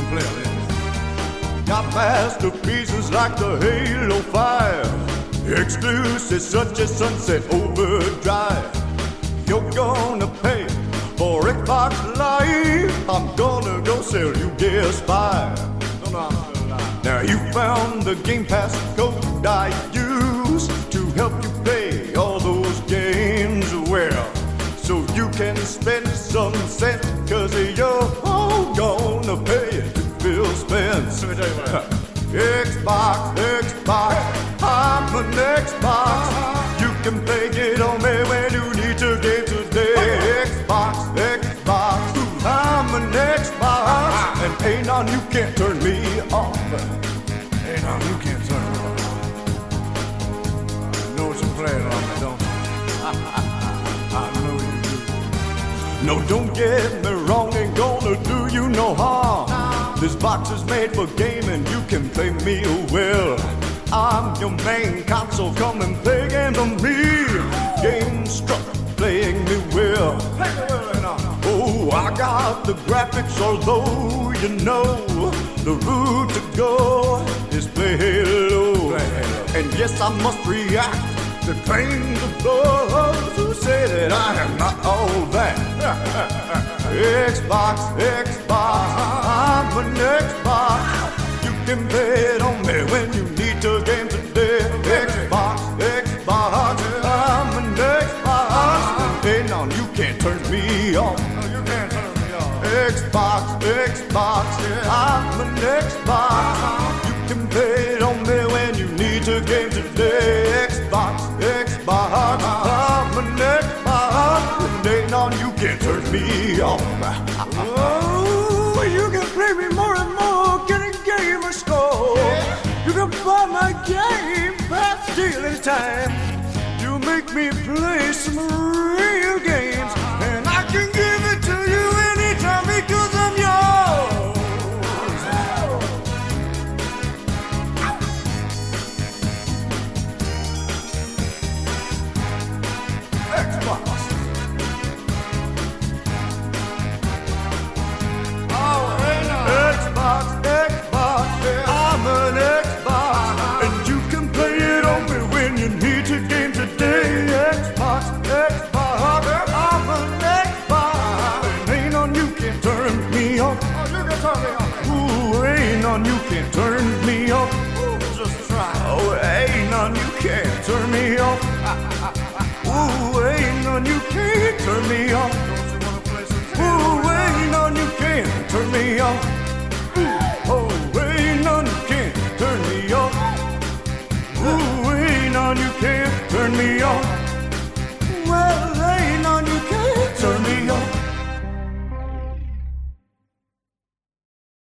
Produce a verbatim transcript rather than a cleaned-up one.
play on this. Got masterpieces like the Halo five, exclusive such as Sunset Overdrive. You're gonna pay for Xbox Live. I'm gonna go sell you G S five. Now you found the Game Pass code I use to help you play all those games well, so you can spend some cents, cause you're all gonna pay it to Phil Spence. Let me tell you what. Xbox, Xbox, I'm an Xbox. You can play it on me when you need to get today. Xbox, Xbox, I'm an Xbox, and ain't none you can't turn me off. Ain't none you can't turn me off. You know what you're playing on me, don't you? I know you do. No, don't get me wrong, ain't gonna do you no harm. This box is made for gaming, you can play me well. I'm your main console, come and play games on me. Game struck, playing me well. Oh, I got the graphics, although you know the route to go is play Halo. And yes, I must react to claims of those who say that I am not all that. Xbox, Xbox, I'm an Xbox. You can play it on me when you need to game today. Xbox, Xbox, I'm an Xbox. Hey, no, you can't turn me off. No, you can't turn me off. Xbox, Xbox, I'm an Xbox. You can play it on me when you need to game today. Xbox, Xbox, I'm an Xbox. Ain't none you can't turn me off. Oh, you can play me more and more, get a game or score. You can buy my game, Pass Deal anytime. You make me play some real games, and I can give it to you anytime because I'm yours. Xbox. Xbox, Xbox, I'm an Xbox, and you can play it on me when you need to game today. Xbox, Xbox, I'm an Xbox, and ain't none you can turn me off. Oh, you can turn me off. Ooh, ain't none you can turn me off. Ooh, just try. Oh, ain't none you can turn me off. Ooh, ain't none you can turn me off. Don't you wanna play some games? Ooh, ain't none you can turn me off. Oh, ain't none you can't turn me off. Ooh, ain't none you can't turn me off.